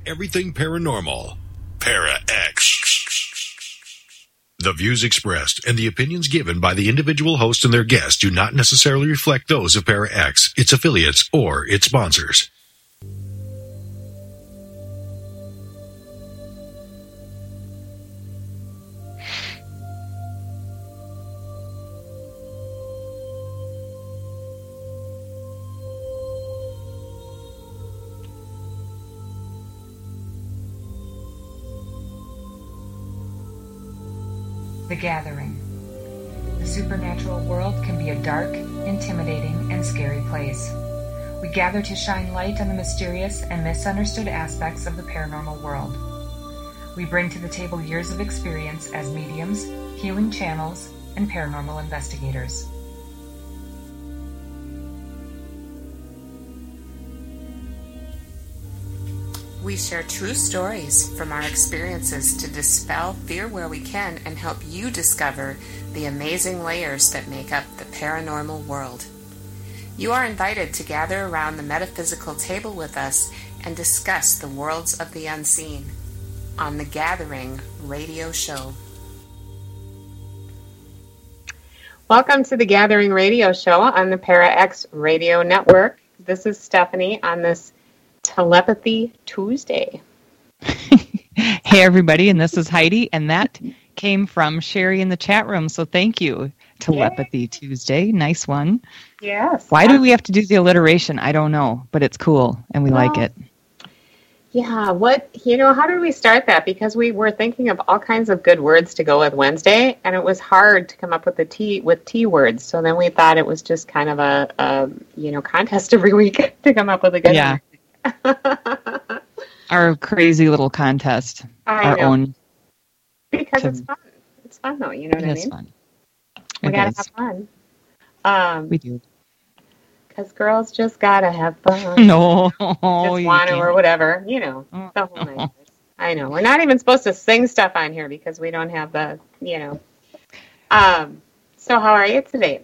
everything paranormal. Para X. The views expressed and the opinions given by the individual host and their guests do not necessarily reflect those of Para X, its affiliates, or its sponsors. The Gathering. The supernatural world can be a dark, intimidating, and scary place. We gather to shine light on the mysterious and misunderstood aspects of the paranormal world. We bring to the table years of experience as mediums, healing channels, and paranormal investigators. We share true stories from our experiences to dispel fear where we can and help you discover the amazing layers that make up the paranormal world. You are invited to gather around the metaphysical table with us and discuss the worlds of the unseen on The Gathering Radio Show. Welcome to The Gathering Radio Show on the Para X Radio Network. This is Stephanie on this Telepathy Tuesday. Hey everybody, and this is Heidi, and that came from Sherry in the chat room, so thank you. Telepathy Tuesday, nice one. Yes. Why do we have to do the alliteration? I don't know, but it's cool, and we like it. Yeah, how did we start that? Because we were thinking of all kinds of good words to go with Wednesday, and it was hard to come up with T words, so then we thought it was just kind of a contest every week to come up with a good one. Our crazy little contest. Our own. Because it's fun. It's fun, though. You know what I mean? It is fun. We got to have fun. We do. Because girls just got to have fun. No. Just want to or whatever. You know. The whole night. I know. We're not even supposed to sing stuff on here because we don't have the, So how are you today?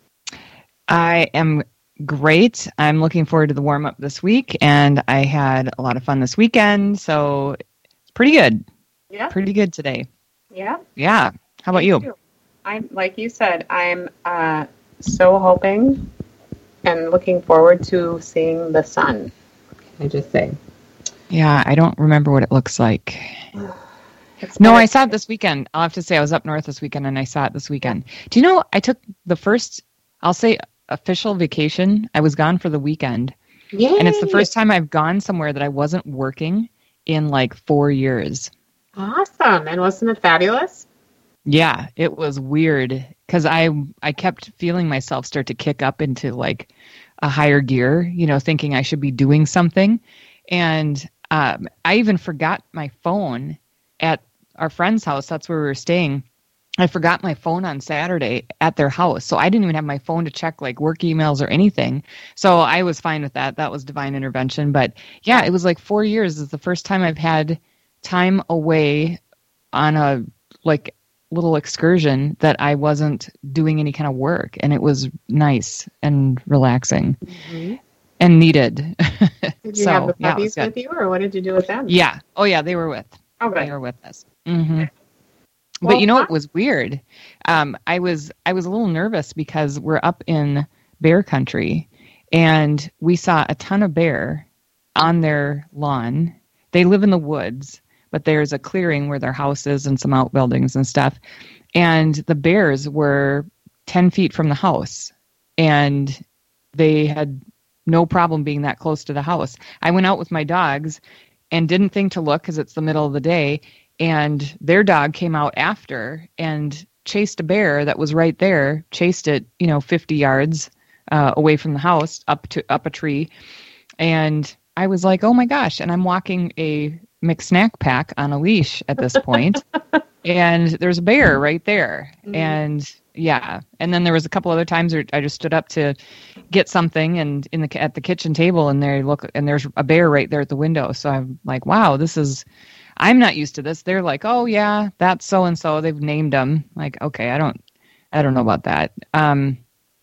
I am great. I'm looking forward to the warm-up this week, and I had a lot of fun this weekend, so it's pretty good. Yeah. Pretty good today. Yeah. Yeah. How about you? I'm, like you said, I'm so hoping and looking forward to seeing the sun. Can I just say? Yeah, I don't remember what it looks like. No, I saw it this weekend. I'll have to say I was up north this weekend, and I saw it this weekend. Do you know, I took the first, I'll say, official vacation. I was gone for the weekend. Yay. And it's the first time I've gone somewhere that I wasn't working in like 4 years. Awesome. And wasn't it fabulous? Yeah, it was weird because I kept feeling myself start to kick up into like a higher gear, thinking I should be doing something. And I even forgot my phone at our friend's house. That's where we were staying. I forgot my phone on Saturday at their house. So I didn't even have my phone to check like work emails or anything. So I was fine with that. That was divine intervention. But yeah, it was like 4 years. It's the first time I've had time away on a like little excursion that I wasn't doing any kind of work. And it was nice and relaxing and needed. Did you have the puppies with you, or what did you do with them? Yeah. Oh yeah, they were with. Okay. They were with us. Mm-hmm. But it was weird. I was a little nervous because we're up in bear country, and we saw a ton of bear on their lawn. They live in the woods, but there's a clearing where their house is and some outbuildings and stuff. And the bears were 10 feet from the house, and they had no problem being that close to the house. I went out with my dogs and didn't think to look because it's the middle of the day. And their dog came out after and chased a bear that was right there, chased it, 50 yards away from the house up a tree. And I was like, oh my gosh. And I'm walking a McSnack pack on a leash at this point. And there's a bear right there. Mm-hmm. And yeah. And then there was a couple other times where I just stood up to get something and at the kitchen table, and there's a bear right there at the window. So I'm like, wow, I'm not used to this. They're like, oh yeah, that's so and so. They've named them. Like, okay, I don't know about that.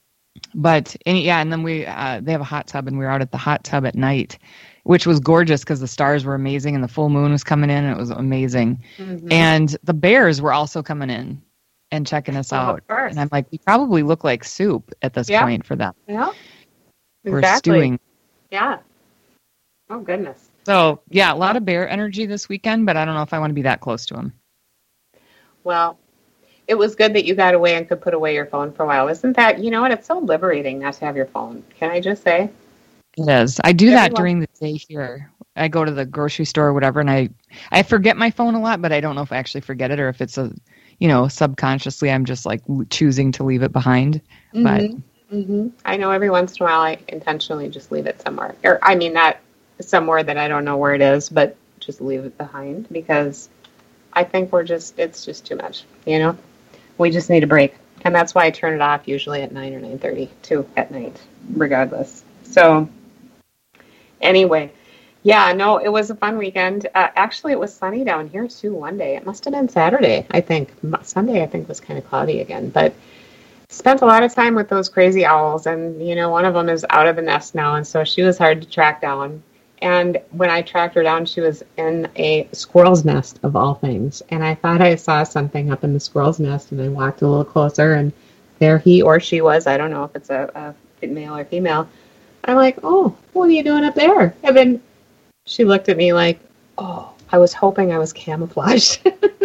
And then they have a hot tub, and we were out at the hot tub at night, which was gorgeous because the stars were amazing and the full moon was coming in and it was amazing. Mm-hmm. And the bears were also coming in and checking us out. And I'm like, we probably look like soup at this point for them. Yeah. We're stewing. Yeah. Oh, goodness. So, yeah, a lot of bear energy this weekend, but I don't know if I want to be that close to them. Well, it was good that you got away and could put away your phone for a while. Isn't that, you know what, it's so liberating not to have your phone. Can I just say? It is. I do that during the day here. I go to the grocery store or whatever, and I forget my phone a lot, but I don't know if I actually forget it or if it's subconsciously I'm just like choosing to leave it behind. Mm-hmm. But I know every once in a while I intentionally just leave it somewhere. Or, I mean, not somewhere that I don't know where it is, but just leave it behind because I think it's just too much, you know? We just need a break. And that's why I turn it off usually at 9 or 9:30 too at night, regardless. So anyway, yeah, no, it was a fun weekend. Actually, it was sunny down here too one day. It must have been Saturday, I think. Sunday, I think, was kind of cloudy again. But spent a lot of time with those crazy owls. And, you know, one of them is out of the nest now. And so she was hard to track down. And when I tracked her down, she was in a squirrel's nest, of all things. And I thought I saw something up in the squirrel's nest, and I walked a little closer, and there he or she was. I don't know if it's a male or female. I'm like, oh, what are you doing up there? And then she looked at me like, oh, I was hoping I was camouflaged.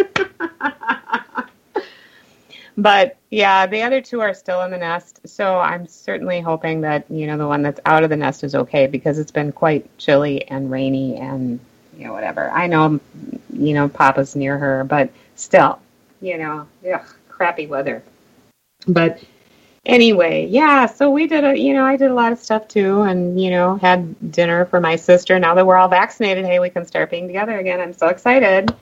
But, yeah, the other two are still in the nest, so I'm certainly hoping that, you know, the one that's out of the nest is okay because it's been quite chilly and rainy and, you know, whatever. I know, you know, Papa's near her, but still, you know, crappy weather. But anyway, yeah, so we did I did a lot of stuff too and, you know, had dinner for my sister. Now that we're all vaccinated, hey, we can start being together again. I'm so excited.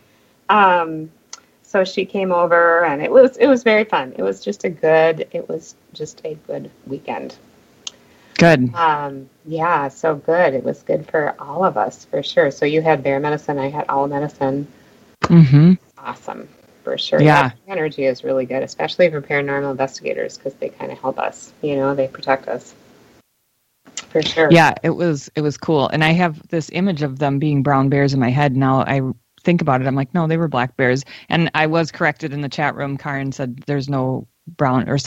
So she came over, and it was very fun. It was just a good weekend. Good. Yeah, so good. It was good for all of us, for sure. So you had bear medicine, I had owl medicine. Mm-hmm. Awesome, for sure. Yeah. That energy is really good, especially for paranormal investigators, because they kind of help us. You know, they protect us. For sure. Yeah, it was cool. And I have this image of them being brown bears in my head now. I think about it, I'm like, no, they were black bears. And I was corrected in the chat room. Karen said there's no brown bears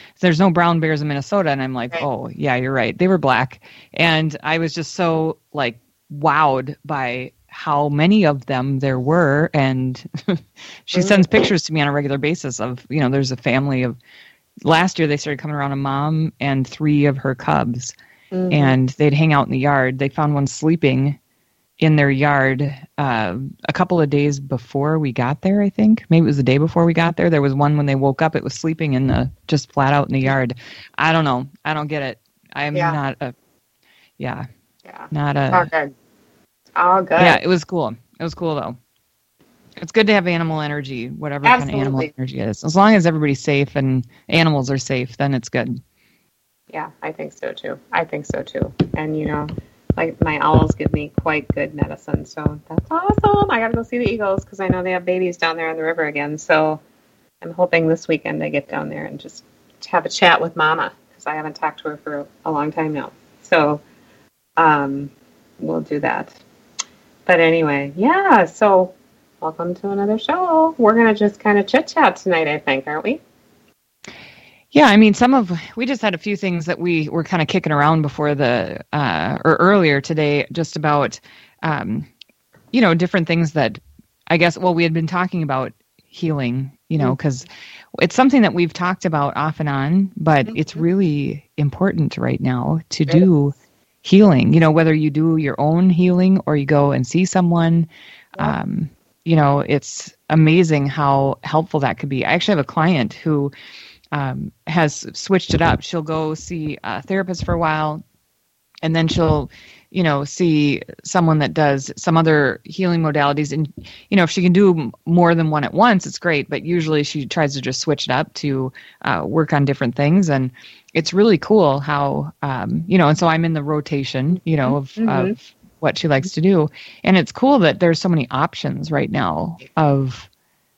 in Minnesota. And I'm like, right. Oh, yeah, you're right. They were black. And I was just so like wowed by how many of them there were. And she sends pictures to me on a regular basis of, you know, there's a family of, last year they started coming around a mom and 3 of her cubs. Mm-hmm. And they'd hang out in the yard. They found one sleeping in their yard a couple of days before we got there, I think. Maybe it was the day before we got there. There was one when they woke up, it was sleeping just flat out in the yard. I don't know. I don't get it. I'm not a... Yeah. Not a... All good. All good. Yeah, it was cool. It was cool, though. It's good to have animal energy, whatever kind of animal energy it is. As long as everybody's safe and animals are safe, then it's good. Yeah, I think so, too. And, you know... Like my owls give me quite good medicine, so that's awesome. I got to go see the eagles because I know they have babies down there on the river again. So I'm hoping this weekend I get down there and just have a chat with Mama because I haven't talked to her for a long time now. So we'll do that. But anyway, yeah. So welcome to another show. We're gonna just kind of chit chat tonight, I think, aren't we? Yeah, I mean, we just had a few things that we were kind of kicking around before or earlier today, just about, you know, different things that I guess, we had been talking about healing, you know, because it's something that we've talked about off and on, but it's really important right now to do healing, you know, whether you do your own healing or you go and see someone, you know, it's amazing how helpful that could be. I actually have a client who has switched it up. She'll go see a therapist for a while, and then she'll, you know, see someone that does some other healing modalities. And, you know, if she can do more than one at once, it's great. But usually she tries to just switch it up to work on different things. And it's really cool how, you know, and so I'm in the rotation, you know, of what she likes to do. And it's cool that there's so many options right now of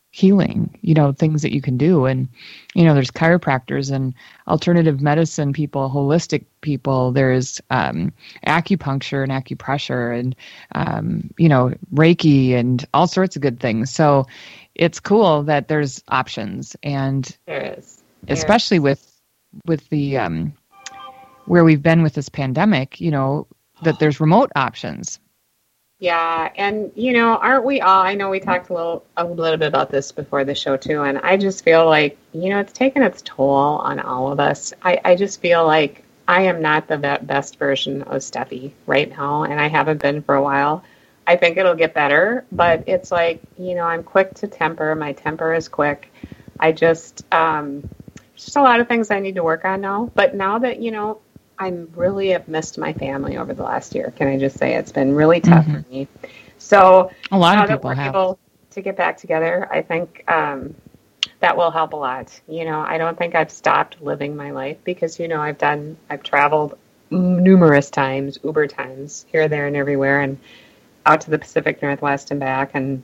healing, things that you can do. And, there's chiropractors and alternative medicine people, holistic people. There's acupuncture and acupressure and, Reiki and all sorts of good things. So it's cool that there's options. And there is. Especially with the, where we've been with this pandemic, that there's remote options. Yeah, and aren't we all? I know we talked a little bit about this before the show too, and I just feel like it's taken its toll on all of us. I just feel like I am not the best version of Steffi right now, and I haven't been for a while. I think it'll get better, but it's like I'm quick to temper. My temper is quick. I just just a lot of things I need to work on now. But now that I really have missed my family over the last year. Can I just say it's been really tough for me. So a lot now of that people we're have. able to get back together, I think that will help a lot. I don't think I've stopped living my life because I've traveled numerous times, Uber times, here, there, and everywhere, and out to the Pacific Northwest and back. And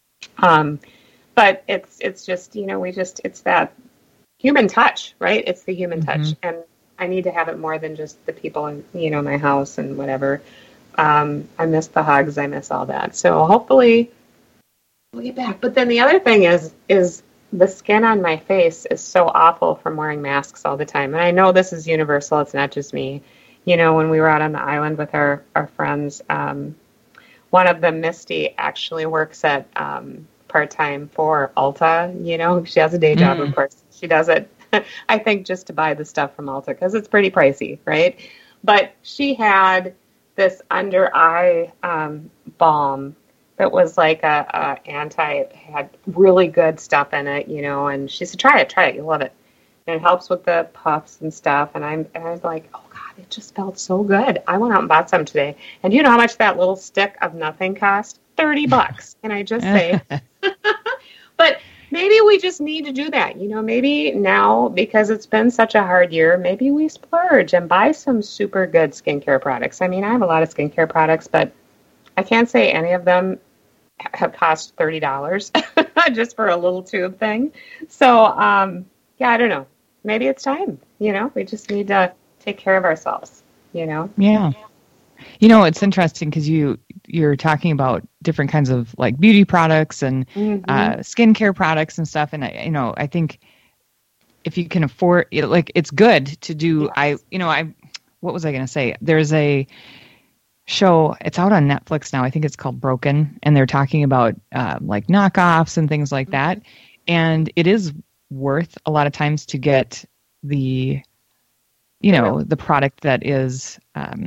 but it's just it's that human touch, right? It's the human touch, and I need to have it more than just the people in, my house and whatever. I miss the hugs. I miss all that. So hopefully we'll get back. But then the other thing is the skin on my face is so awful from wearing masks all the time. And I know this is universal. It's not just me. When we were out on the island with our friends, one of them, Misty, actually works at part-time for Ulta. She has a day job, of course. She does it. I think just to buy the stuff from Ulta because it's pretty pricey, right? But she had this under eye balm that was like had really good stuff in it, and she said, try it, you'll love it. And it helps with the puffs and stuff. And I was like, oh God, it just felt so good. I went out and bought some today. And do you know how much that little stick of nothing cost? $30. Can I just say? But maybe we just need to do that. Maybe now, because it's been such a hard year, maybe we splurge and buy some super good skincare products. I mean, I have a lot of skincare products, but I can't say any of them have cost $30 just for a little tube thing. So, yeah, I don't know. Maybe it's time. We just need to take care of ourselves, Yeah. It's interesting because you're talking about different kinds of like beauty products and skincare products and stuff. And I think if you can afford it, like it's good to do. Yes. What was I going to say? There's a show. It's out on Netflix now. I think it's called Broken, and they're talking about like knockoffs and things like that. And it is worth a lot of times to get the the product that is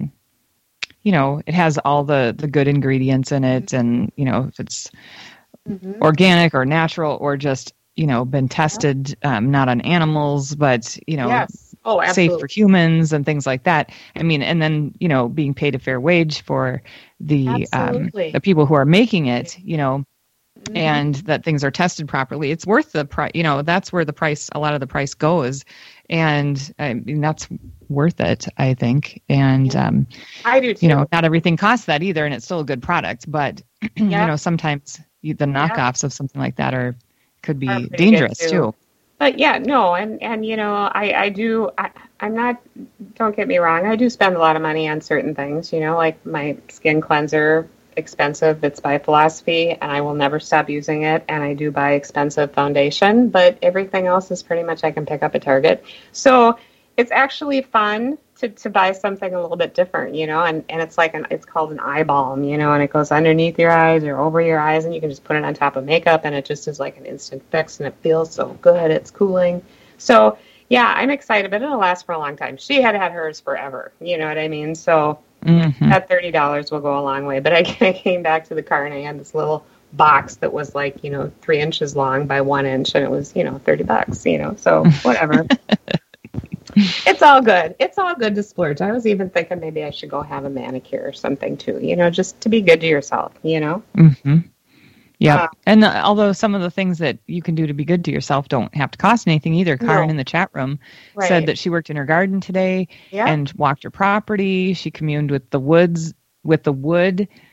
it has all the good ingredients in it, and if it's organic or natural or just been tested not on animals but yes. safe for humans and things like that. I mean, and then being paid a fair wage for the people who are making it, and that things are tested properly. It's worth the price. That's where a lot of the price goes, and I mean that's worth it, I think. And I do too. Not everything costs that either, and it's still a good product. But sometimes the knockoffs of something like that could be dangerous too. But yeah, no, and I do. I'm not. Don't get me wrong. I do spend a lot of money on certain things. Like my skin cleanser. Expensive. It's by Philosophy, and I will never stop using it. And I do buy expensive foundation, but everything else is pretty much I can pick up at Target. So it's actually fun to buy something a little bit different, and it's like it's called an eye balm, and it goes underneath your eyes or over your eyes, and you can just put it on top of makeup, and it just is like an instant fix, and it feels so good. It's cooling. So yeah, I'm excited, but it'll last for a long time. She had hers forever. You know what I mean? So that $30 will go a long way. But I came back to the car and I had this little box that was like, 3 inches long by 1 inch, and it was, $30, so whatever. It's all good. It's all good to splurge. I was even thinking maybe I should go have a manicure or something too, just to be good to yourself, Mm-hmm. Yeah. And although some of the things that you can do to be good to yourself don't have to cost anything either. Karen in the chat room said that she worked in her garden today and walked her property. She communed with the wood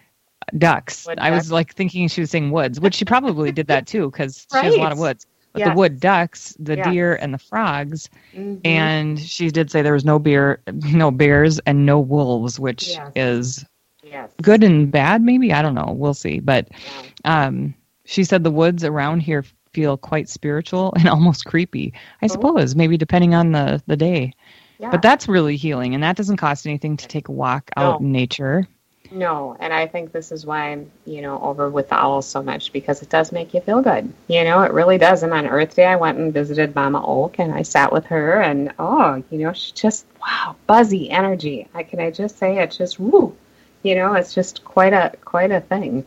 ducks. Wood I ducks. was like thinking she was saying woods, which she probably did that too because she has a lot of woods. But Yes. the wood ducks, the Yes. deer, and the frogs, Mhm. and she did say there was no bears, and no wolves, which Yes. is Yes. good and bad, maybe. I don't know. We'll see. But Yeah. she said the woods around here feel quite spiritual and almost creepy. I suppose maybe depending on the day. Yeah. But that's really healing, and that doesn't cost anything to take a walk out in nature. No, and I think this is why I'm, over with the owls so much, because it does make you feel good. It really does. And on Earth Day, I went and visited Mama Oak, and I sat with her, and she just, wow, buzzy energy. Can I just say it's just, woo, it's just quite a thing.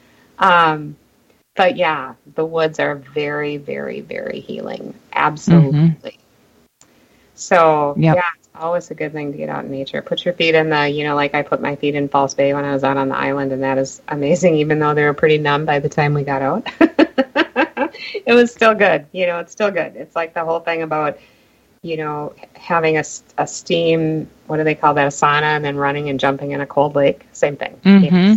But yeah, the woods are very, very, very healing. Absolutely. Mm-hmm. So, Yep. yeah, it's always a good thing to get out in nature. Put your feet in the, like I put my feet in False Bay when I was out on the island, and that is amazing, even though they were pretty numb by the time we got out. It was still good. It's still good. It's like the whole thing about, having a steam, what do they call that, a sauna, and then running and jumping in a cold lake. Same thing. Mm-hmm.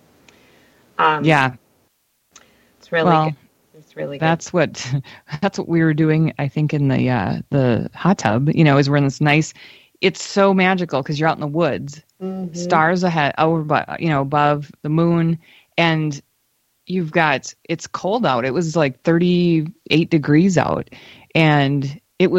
Yeah. It's really good. It's really good. That's what we were doing, I think, in the hot tub, is we're in this nice, it's so magical because you're out in the woods, Mm-hmm. stars ahead, above the moon, and it's cold out. It was like 38 degrees out, and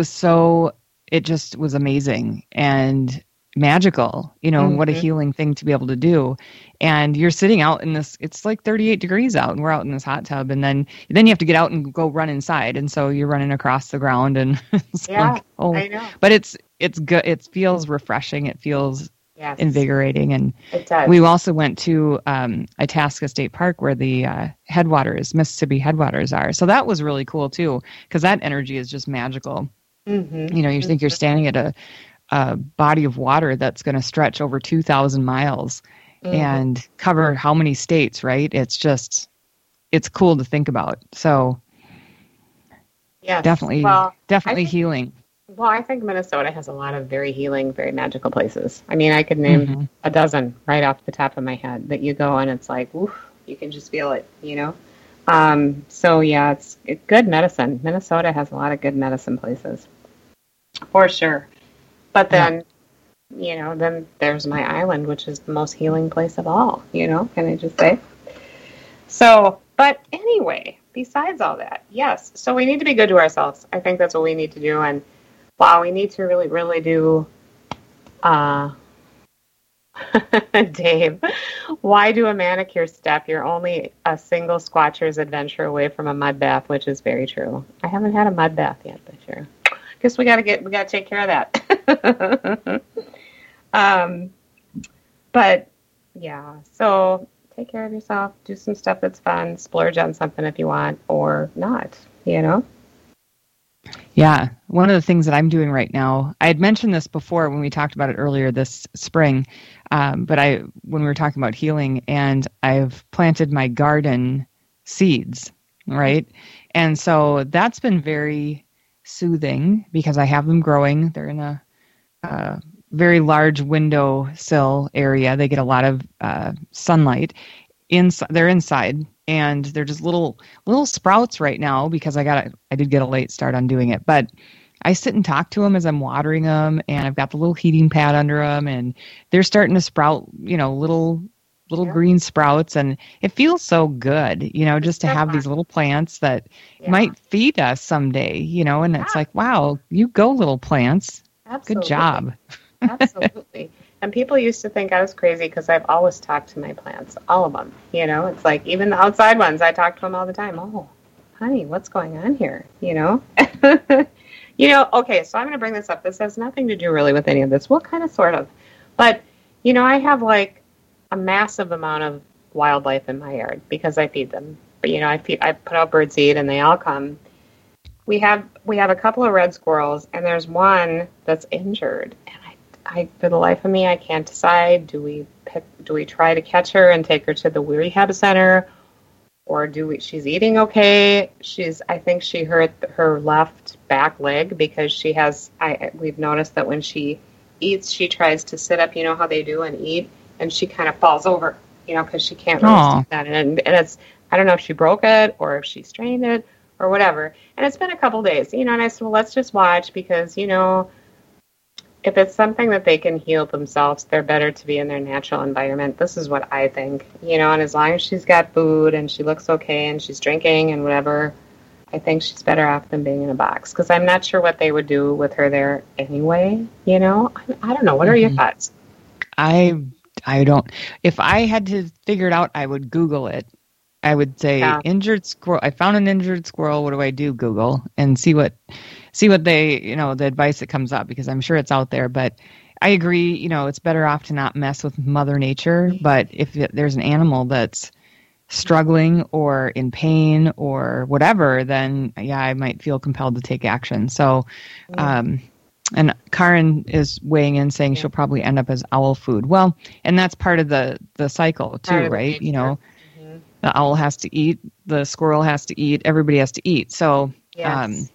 it just was amazing and magical, Mm-hmm. What a healing thing to be able to do. And you're sitting out in this, it's like 38 degrees out, and we're out in this hot tub, and then you have to get out and go run inside. And so you're running across the ground, and it's I know. But it's good. It feels refreshing. It feels invigorating. And it does. we also went to Itasca State Park where the Mississippi headwaters are. So that was really cool too, because that energy is just magical. Mm-hmm. You think you're standing at a body of water that's going to stretch over 2,000 miles and cover how many states, right? It's cool to think about. So definitely healing. Well, I think Minnesota has a lot of very healing, very magical places. I mean, I could name a dozen right off the top of my head that you go and it's like, oof, you can just feel it, So yeah, it's good medicine. Minnesota has a lot of good medicine places, for sure. But then, then there's my island, which is the most healing place of all, can I just say? So, but anyway, besides all that, yes. So we need to be good to ourselves. I think that's what we need to do. And wow, we need to really, really do, Dave, why do a manicure step? You're only a single squatcher's adventure away from a mud bath, which is very true. I haven't had a mud bath yet this year. Guess we gotta take care of that. But yeah, so take care of yourself, do some stuff that's fun, splurge on something if you want or not, Yeah. One of the things that I'm doing right now, I had mentioned this before when we talked about it earlier this spring, but when we were talking about healing, and I've planted my garden seeds, right? And so that's been very soothing because I have them growing. They're in a very large windowsill area. They get a lot of sunlight. They're inside, and they're just little sprouts right now because I did get a late start on doing it. But I sit and talk to them as I'm watering them, and I've got the little heating pad under them, and they're starting to sprout, little green sprouts, and it feels so good, just to have these little plants that might feed us someday, and it's like, wow, you go little plants. Absolutely. Good job. Absolutely. And people used to think I was crazy because I've always talked to my plants, all of them. It's like even the outside ones, I talk to them all the time. Oh, honey, what's going on here? Okay, so I'm going to bring this up. This has nothing to do really with any of this. Well, kind of, sort of. But, I have like a massive amount of wildlife in my yard because I feed them. But, I put out birdseed and they all come. We have a couple of red squirrels, and there's one that's injured. And I for the life of me, I can't decide. Do we try to catch her and take her to the rehab center, or she's eating okay? I think she hurt her left back leg because we've noticed that when she eats, she tries to sit up, how they do, and eat, and she kind of falls over because she can't really Aw. see that. And it's, I don't know if she broke it or if she strained it or whatever. And it's been a couple days, and I said, well, let's just watch because, if it's something that they can heal themselves, they're better to be in their natural environment. This is what I think, and as long as she's got food and she looks okay and she's drinking and whatever, I think she's better off than being in a box because I'm not sure what they would do with her there anyway. I don't know. What are your thoughts? I don't. If I had to figure it out, I would Google it. I would say injured squirrel. I found an injured squirrel. What do I do? Google and see what they, the advice that comes up because I'm sure it's out there. But I agree. It's better off to not mess with Mother Nature. But if there's an animal that's struggling or in pain or whatever, then I might feel compelled to take action. So, and Karen is weighing in saying she'll probably end up as owl food. Well, and that's part of the cycle too, right? The owl has to eat, the squirrel has to eat, everybody has to eat. So, yes.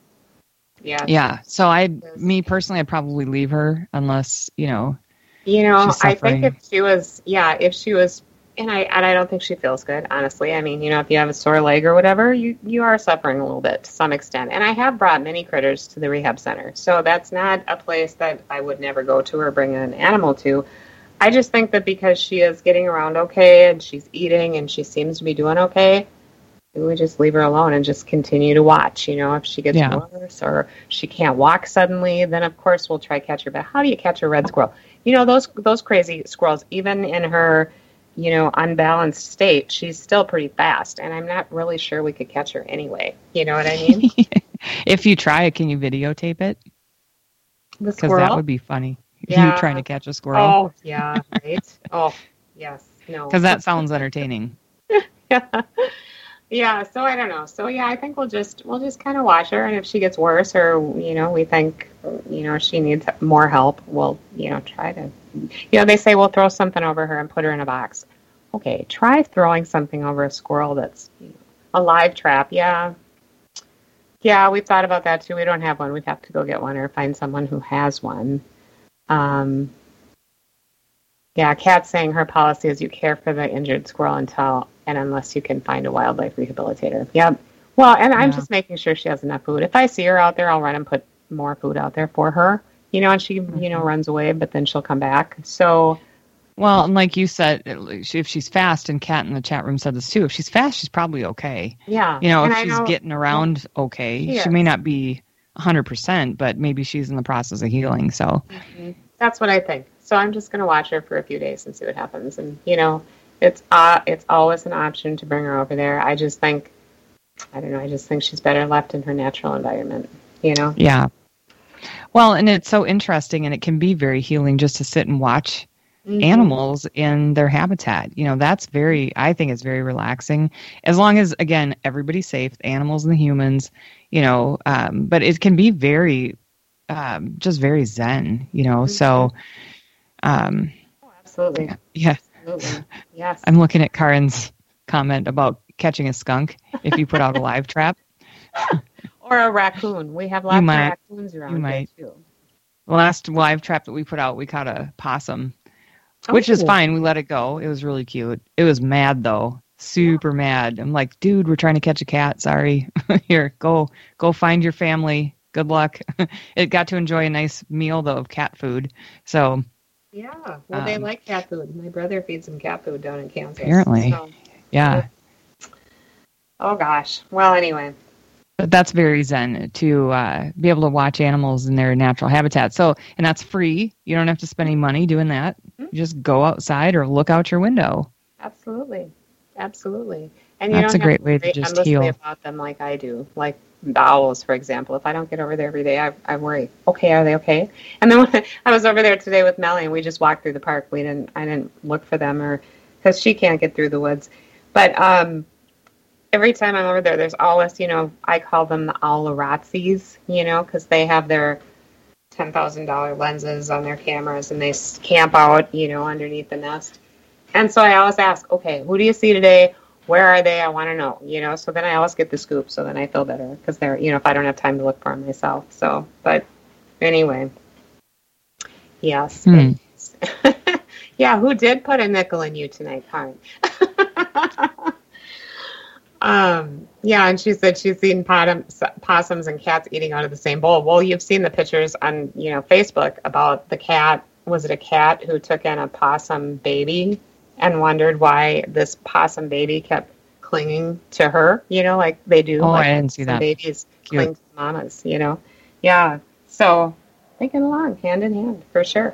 So me personally, I'd probably leave her unless, she's I think if she was, and I don't think she feels good, honestly. I mean, if you have a sore leg or whatever, you are suffering a little bit to some extent. And I have brought many critters to the rehab center. So that's not a place that I would never go to or bring an animal to. I just think that because she is getting around okay and she's eating and she seems to be doing okay, we would just leave her alone and just continue to watch. If she gets worse or she can't walk suddenly, then of course we'll try catch her. But how do you catch a red squirrel? Those crazy squirrels, even in her, unbalanced state, she's still pretty fast. And I'm not really sure we could catch her anyway. You know what I mean? If you try it, can you videotape it? The squirrel? Because that would be funny. You trying to catch a squirrel. Oh, yeah, right? Oh, yes. No. Because that sounds entertaining. Yeah, so I don't know. So, I think we'll just kind of watch her, and if she gets worse or, we think, she needs more help, we'll, try to, they say we'll throw something over her and put her in a box. Okay, try throwing something over a squirrel that's a live trap. Yeah, we've thought about that, too. We don't have one. We'd have to go get one or find someone who has one. Kat's saying her policy is you care for the injured squirrel until and unless you can find a wildlife rehabilitator. Yep. Well, and I'm just making sure she has enough food. If I see her out there, I'll run and put more food out there for her. And she, runs away, but then she'll come back. So, well, and like you said, if she's fast, and Kat in the chat room said this too, if she's fast, she's probably okay. Yeah. If she's getting around okay, she may not be 100%, but maybe she's in the process of healing. So that's what I think. So I'm just going to watch her for a few days and see what happens. And, it's always an option to bring her over there. I just think, I don't know, I just think she's better left in her natural environment, Yeah. Well, and it's so interesting, and it can be very healing just to sit and watch animals in their habitat. That's I think it's very relaxing, as long as, again, everybody's safe, the animals and the humans, but it can be very, just very zen, so. Absolutely. Yeah. Absolutely. Yes. I'm looking at Karen's comment about catching a skunk if you put out a live trap. Or a raccoon. We have lots of raccoons around here, too. The last live trap that we put out, we caught a possum, which is fine. We let it go. It was really cute. It was mad, though. Super mad. I'm like, dude, we're trying to catch a cat. Sorry. Here, go find your family. Good luck. It got to enjoy a nice meal, though, of cat food. So... Yeah, well, they like cat food. My brother feeds them cat food down in Kansas. Apparently, so, yeah. Oh, gosh. Well, anyway. But that's very zen to be able to watch animals in their natural habitat. So, and that's free. You don't have to spend any money doing that. You just go outside or look out your window. Absolutely. And that's a great way to just heal about them like I do. Like the owls, for example. If I don't get over there every day, I worry. Okay, are they okay? And then when I was over there today with Melly, and we just walked through the park. I didn't look for them, or because she can't get through the woods. But every time I'm over there, there's always, I call them the owlarazzis, because they have their $10,000 lenses on their cameras, and they camp out, underneath the nest. And so I always ask, okay, who do you see today? Where are they? I want to know, So then I always get the scoop, so then I feel better because they're, if I don't have time to look for them myself. So, but anyway, yes. Yeah, who did put a nickel in you tonight, Pine? Yeah, and she said she's seen possums and cats eating out of the same bowl. Well, you've seen the pictures on, Facebook about the cat. Was it a cat who took in a possum baby and wondered why this possum baby kept clinging to her, like they do. Oh, like I didn't see that. Babies Cute. cling to mamas, Yeah, so thinking along, hand in hand, for sure.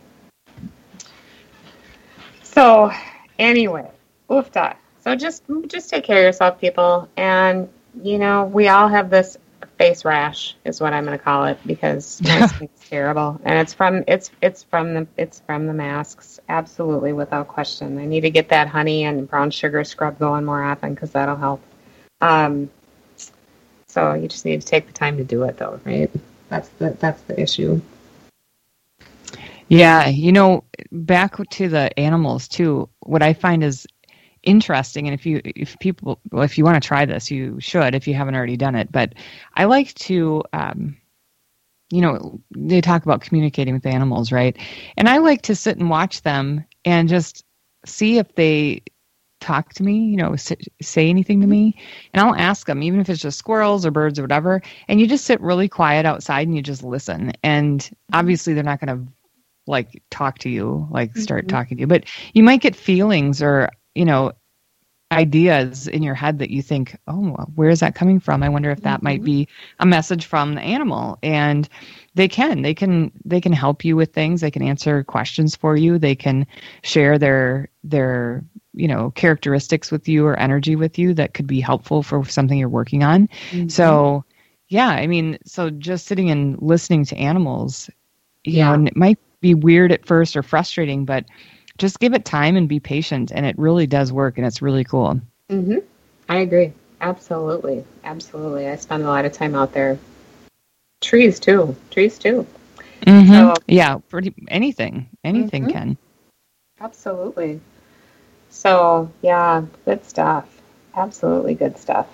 So, anyway, oofta. So just take care of yourself, people. And, we all have this face rash, is what I'm going to call it, because my skin's terrible. And it's from the masks, absolutely, without question. I need to get that honey and brown sugar scrub going more often, because that'll help. So you just need to take the time to do it, though, right? That's the issue. Yeah, back to the animals too. What I find is interesting, and if you want to try this, you should if you haven't already done it. But I like to, they talk about communicating with animals, right? And I like to sit and watch them and just see if they talk to me, say anything to me. And I'll ask them, even if it's just squirrels or birds or whatever. And you just sit really quiet outside and you just listen. And obviously, they're not going to talk to you, start talking to you, but you might get feelings or, ideas in your head that you think, oh, where is that coming from? I wonder if that might be a message from the animal. And they can help you with things. They can answer questions for you. They can share their characteristics with you or energy with you that could be helpful for something you're working on. Mm-hmm. So, yeah, so just sitting and listening to animals, and it might be weird at first or frustrating, but just give it time and be patient, and it really does work, and it's really cool. Mm-hmm. I agree. Absolutely. Absolutely. I spend a lot of time out there. Trees too. Mm-hmm. So, yeah, anything can. Absolutely. So, yeah, good stuff. Absolutely good stuff.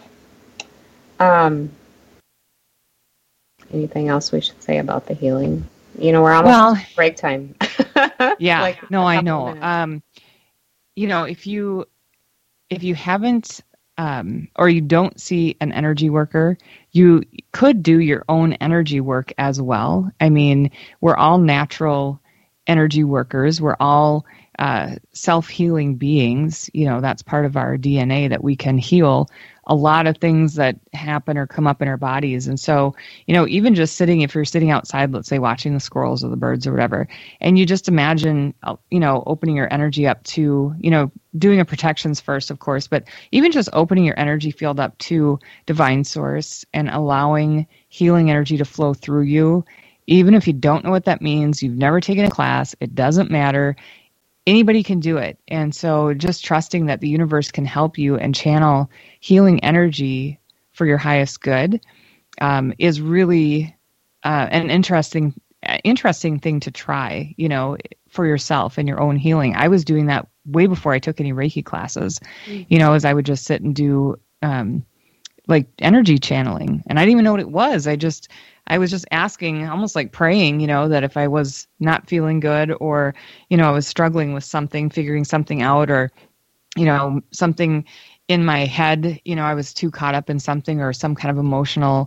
Anything else we should say about the healing? We're almost break time. Yeah, I know. If you haven't or you don't see an energy worker, you could do your own energy work as well. We're all natural energy workers. We're all self-healing beings. That's part of our DNA, that we can heal a lot of things that happen or come up in our bodies. And so, even just if you're sitting outside, let's say watching the squirrels or the birds or whatever, and you just imagine, opening your energy up to, doing a protections first, of course, but even just opening your energy field up to divine source and allowing healing energy to flow through you. Even if you don't know what that means, you've never taken a class, it doesn't matter. Anybody can do it. And so just trusting that the universe can help you and channel healing energy for your highest good is really an interesting thing to try, for yourself and your own healing. I was doing that way before I took any Reiki classes, as I would just sit and do energy channeling. And I didn't even know what it was. I was just asking, almost like praying, that if I was not feeling good or, I was struggling with something, figuring something out, or, something in my head, I was too caught up in something or some kind of emotional,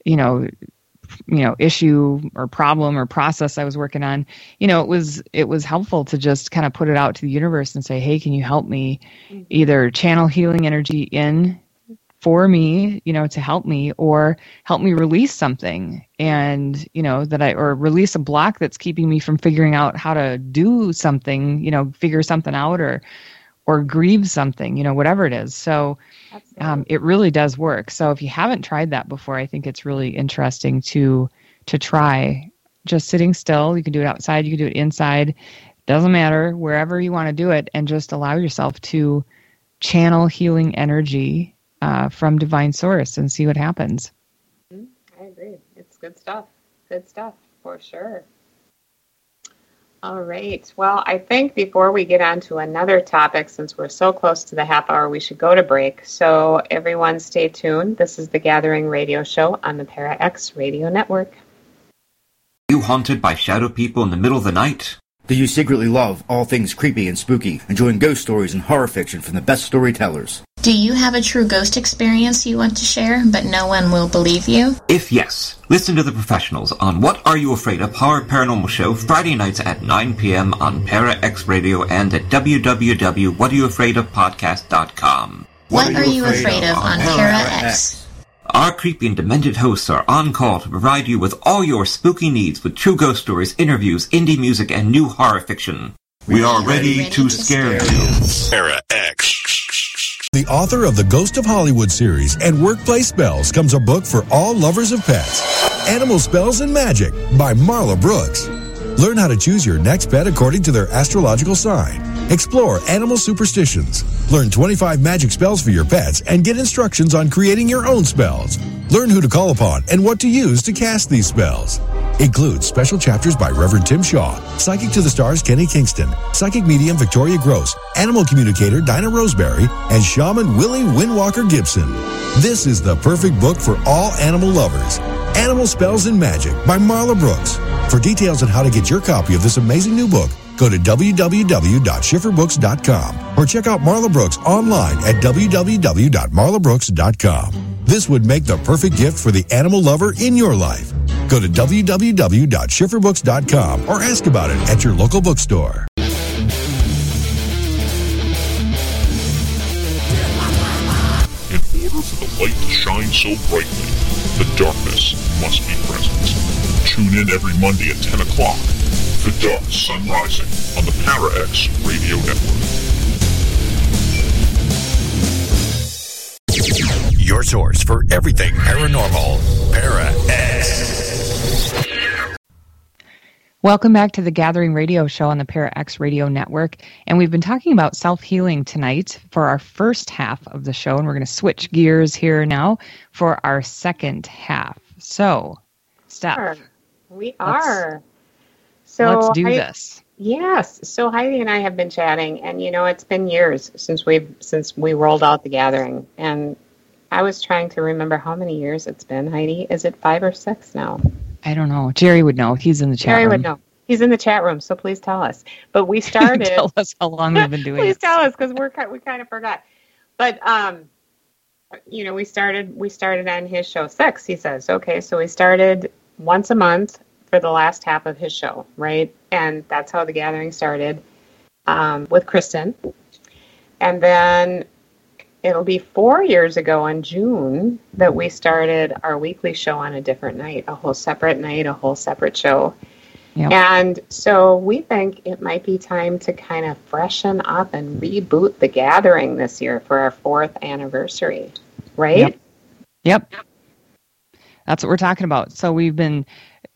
issue or problem or process I was working on, it was helpful to just kind of put it out to the universe and say, hey, can you help me either channel healing energy in for me, to help me, or help me release something, and, or release a block that's keeping me from figuring out how to do something, figure something out, or grieve something, whatever it is. So it really does work. So if you haven't tried that before, I think it's really interesting to try just sitting still. You can do it outside, you can do it inside, doesn't matter, wherever you want to do it, and just allow yourself to channel healing energy from divine source and see what happens. I agree. It's good stuff. Good stuff, for sure. All right. Well, I think before we get on to another topic, since we're so close to the half hour, we should go to break. So everyone stay tuned. This is the Gathering Radio Show on the Para X Radio Network. Are you haunted by shadow people in the middle of the night? Do you secretly love all things creepy and spooky, enjoying ghost stories and horror fiction from the best storytellers? Do you have a true ghost experience you want to share, but no one will believe you? If yes, listen to the professionals on What Are You Afraid Of? Horror Paranormal Show, Friday nights at 9 p.m. on Para X Radio and at www.whatareyouafraidofpodcast.com. What Are You Afraid Of on Para X? Our creepy and demented hosts are on call to provide you with all your spooky needs with true ghost stories, interviews, indie music, and new horror fiction. We are ready to scare you. Para X. The author of the Ghost of Hollywood series and Workplace Spells comes a book for all lovers of pets. Animal Spells and Magic by Marla Brooks. Learn how to choose your next pet according to their astrological sign. Explore animal superstitions. Learn 25 magic spells for your pets and get instructions on creating your own spells. Learn who to call upon and what to use to cast these spells. Includes special chapters by Reverend Tim Shaw, Psychic to the Stars Kenny Kingston, Psychic Medium Victoria Gross, Animal Communicator Dinah Roseberry, and Shaman Willie Windwalker Gibson. This is the perfect book for all animal lovers. Animal Spells and Magic by Marla Brooks. For details on how to get your copy of this amazing new book, go to www.schifferbooks.com or check out Marla Brooks online at www.marlabrooks.com. This would make the perfect gift for the animal lover in your life. Go to www.schifferbooks.com or ask about it at your local bookstore. In order for the light to shine so brightly, the darkness must be present. Tune in every Monday at 10 o'clock for Dark Sun Rising on the Para X Radio Network. Your source for everything paranormal. Para X. Welcome back to the Gathering Radio Show on the Para X Radio Network. And we've been talking about self-healing tonight for our first half of the show. And we're going to switch gears here now for our second half. So, Steph. We are. Let's do this. Yes. So Heidi and I have been chatting, and it's been years since we rolled out the Gathering, and I was trying to remember how many years it's been. Heidi, is it 5 or 6 now? I don't know. Jerry would know. He's in the chat room. Jerry would know. He's in the chat room, so please tell us. But we started. Tell us how long we've been doing it. Please tell us, because we kind of forgot. But we started on his show 6. He says, okay, so we started once a month for the last half of his show, right? And that's how the Gathering started with Kristen. And then it'll be 4 years ago in June that we started our weekly show on a different night, a whole separate show. Yep. And so we think it might be time to kind of freshen up and reboot the Gathering this year for our 4th anniversary, right? Yep. That's what we're talking about. So we've been,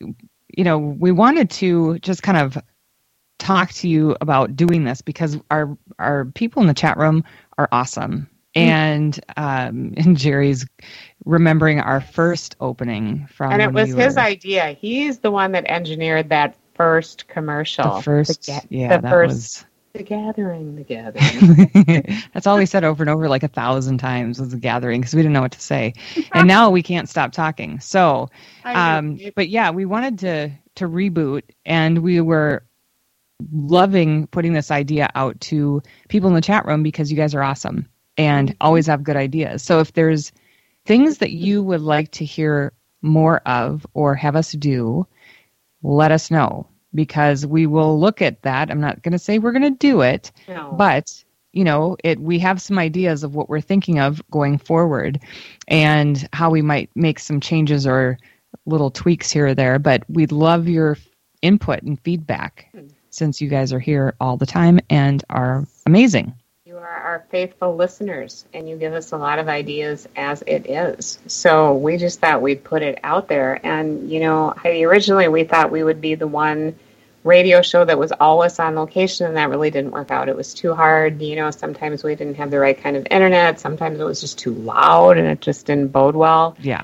we wanted to just kind of talk to you about doing this because our people in the chat room are awesome. And Jerry's remembering our first opening from. And it was his idea. He's the one that engineered that first commercial. The Gathering. That's all we said over and over like 1,000 times was the Gathering because we didn't know what to say. And now we can't stop talking. So, but yeah, we wanted to reboot, and we were loving putting this idea out to people in the chat room because you guys are awesome and always have good ideas. So if there's things that you would like to hear more of or have us do, let us know, because we will look at that. I'm not going to say we're going to do it, but we have some ideas of what we're thinking of going forward and how we might make some changes or little tweaks here or there. But we'd love your input and feedback since you guys are here all the time and are amazing. You are our faithful listeners, and you give us a lot of ideas as it is. So we just thought we'd put it out there. And, Heidi, originally we thought we would be the one radio show that was always on location, and that really didn't work out. It was too hard. Sometimes we didn't have the right kind of internet. Sometimes it was just too loud, and it just didn't bode well. Yeah.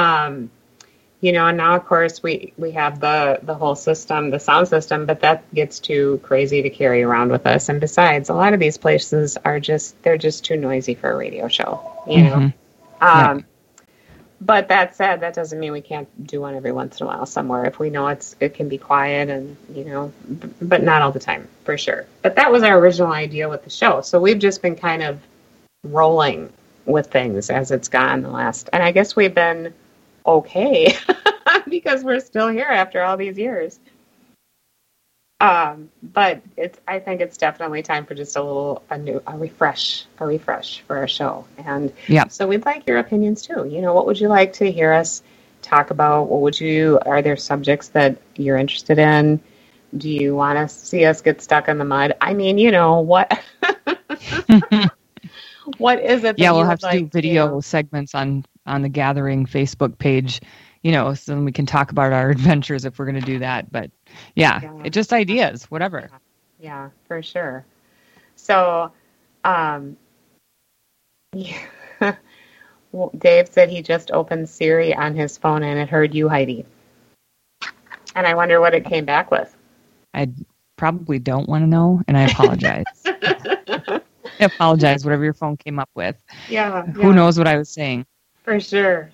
And now, of course, we have the whole system, the sound system, but that gets too crazy to carry around with us. And besides, a lot of these places they're just too noisy for a radio show, But that said, that doesn't mean we can't do one every once in a while somewhere if we know it can be quiet and, but not all the time, for sure. But that was our original idea with the show. So we've just been kind of rolling with things as it's gone and I guess we've been okay because we're still here after all these years. But I think it's definitely time for just a refresh for our show. And so we'd like your opinions too. What would you like to hear us talk about? Are there subjects that you're interested in? Do you want to see us get stuck in the mud? I mean, what, what is it? We'll have to do video segments on the Gathering Facebook page, so then we can talk about our adventures if we're going to do that. But it's just ideas, whatever. Yeah, for sure. So, well, Dave said he just opened Siri on his phone and it heard you, Heidi. And I wonder what it came back with. I probably don't want to know, and I apologize. I apologize, whatever your phone came up with. Yeah. Who knows what I was saying? For sure.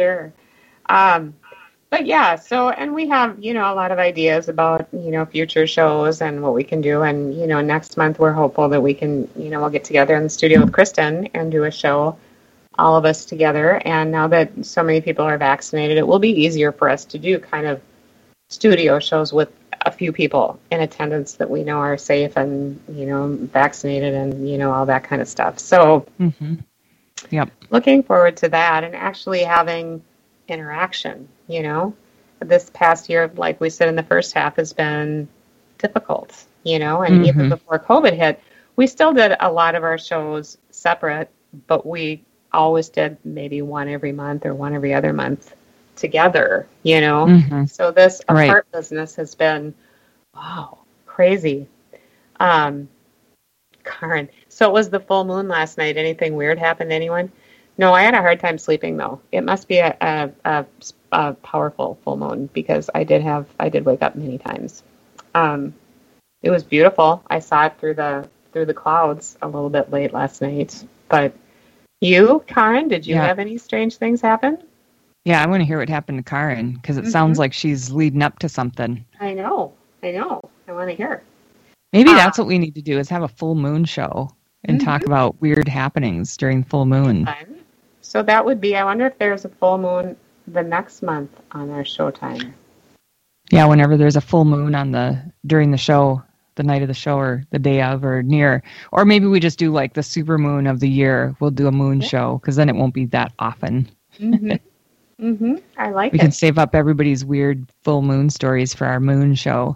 But and we have, a lot of ideas about, future shows and what we can do. And, next month we're hopeful that we can, we'll get together in the studio with Kristen and do a show, all of us together. And now that so many people are vaccinated, it will be easier for us to do kind of studio shows with a few people in attendance that we know are safe and, vaccinated and, all that kind of stuff. So looking forward to that and actually having interaction. This past year, like we said in the first half, has been difficult, and even before COVID hit, we still did a lot of our shows separate, but we always did maybe one every month or one every other month together, So this apart business has been, crazy. Karen, so it was the full moon last night. Anything weird happen to anyone? No, I had a hard time sleeping though. It must be a powerful full moon because I did wake up many times. It was beautiful. I saw it through the clouds a little bit late last night. But you, Karen, did you have any strange things happen? Yeah, I want to hear what happened to Karen because it sounds like she's leading up to something. I know. I want to hear. Maybe that's what we need to do is have a full moon show and talk about weird happenings during full moon. So that would be, I wonder if there's a full moon the next month on our showtime. Yeah, whenever there's a full moon during the show, the night of the show or the day of or near. Or maybe we just do like the super moon of the year. We'll do a moon show because then it won't be that often. I like we can save up everybody's weird full moon stories for our moon show.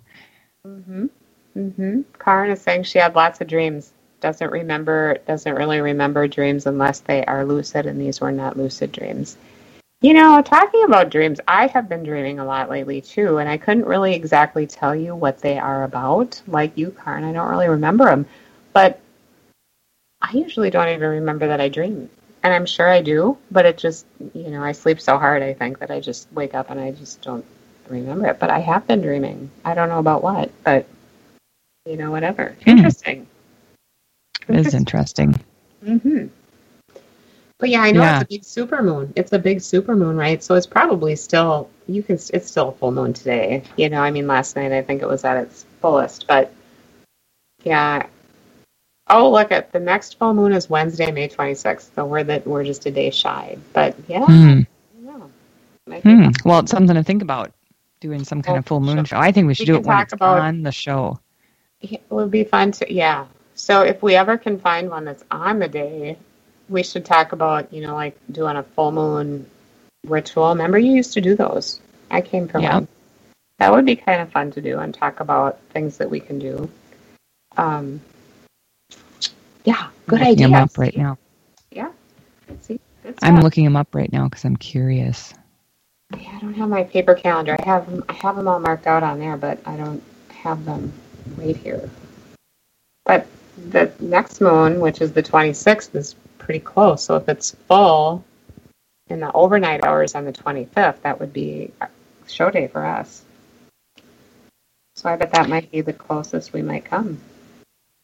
Karen is saying she had lots of dreams. Doesn't really remember dreams unless they are lucid, and these were not lucid dreams. Talking about dreams, I have been dreaming a lot lately too, and I couldn't really exactly tell you what they are about. Like you, Karen, I don't really remember them, but I usually don't even remember that I dream. And I'm sure I do, but it just, I sleep so hard, I think, that I just wake up and I just don't remember it. But I have been dreaming. I don't know about what, but, whatever. Interesting. It is interesting. But yeah, I know it's a big supermoon. It's a big supermoon, right? So it's probably still, it's still a full moon today. Last night I think it was at its fullest, but yeah. Oh, look at the next full moon is Wednesday, May 26th. So we're just a day shy. But yeah, I don't know. Well, it's something to think about doing some kind of full moon show. I think we should do it when it's on the show. It would be fun to, So if we ever can find one that's on the day, we should talk about, like doing a full moon ritual. Remember you used to do those? I came from one. That would be kind of fun to do and talk about things that we can do. Good idea. I'm looking them up right now. Yeah. See, I'm looking them up right now because I'm curious. Yeah, I don't have my paper calendar. I have them all marked out on there, but I don't have them right here. But the next moon, which is the 26th, is pretty close. So if it's full in the overnight hours on the 25th, that would be show day for us. So I bet that might be the closest we might come.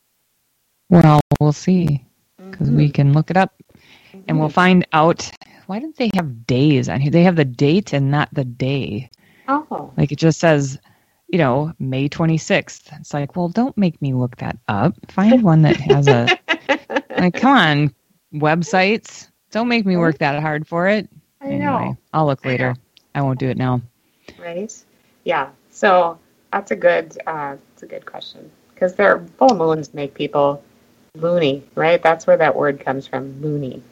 Well, we'll see because we can look it up and we'll find out. why did they have days on here? They have the date and not the day. Oh. Like it just says, May 26th. It's like, well, don't make me look that up. Find one that has a, like, come on, websites. Don't make me work that hard for it. I know. I'll look later. I won't do it now. Right? Yeah. So that's a good question. Because their full moons make people loony, right? That's where that word comes from, loony,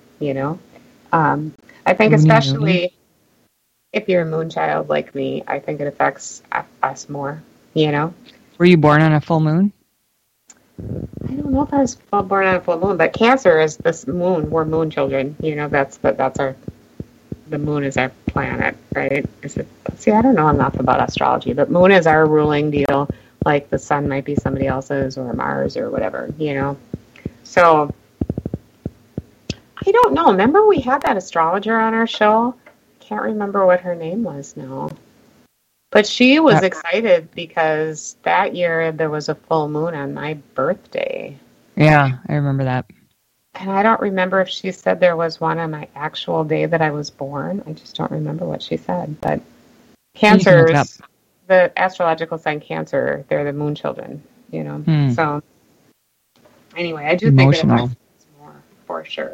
I think especially if you're a moon child like me, I think it affects us more, Were you born on a full moon? I don't know if I was born on a full moon, but Cancer is this moon. We're moon children. The moon is our planet, right? I don't know enough about astrology, but moon is our ruling deal. Like the sun might be somebody else's or Mars or whatever, So I don't know. Remember we had that astrologer on our show? Can't remember what her name was now. But she was excited because that year there was a full moon on my birthday. Yeah, I remember that. And I don't remember if she said there was one on my actual day that I was born. I just don't remember what she said. But Cancers, the astrological sign Cancer, they're the moon children, So anyway, I do think it affects more for sure,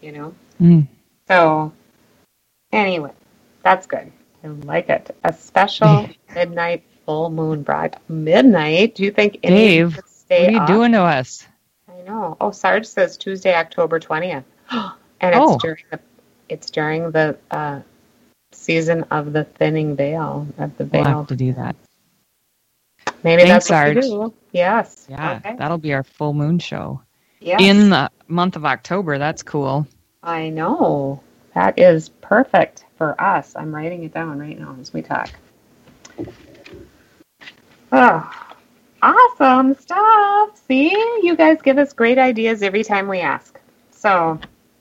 So anyway, that's good. I like it. A special midnight full moon bride. Midnight? Do you think Dave, what are you doing to us? I know. Oh, Sarge says Tuesday, October 20th. And it's during the season of the thinning veil, of the veil. We'll have to do that. Maybe that's what we do. Yes. Yeah, that'll be our full moon show. Yes. In the month of October. That's cool. I know. That is perfect for us. I'm writing it down right now as we talk. Oh, awesome stuff. See, you guys give us great ideas every time we ask. So,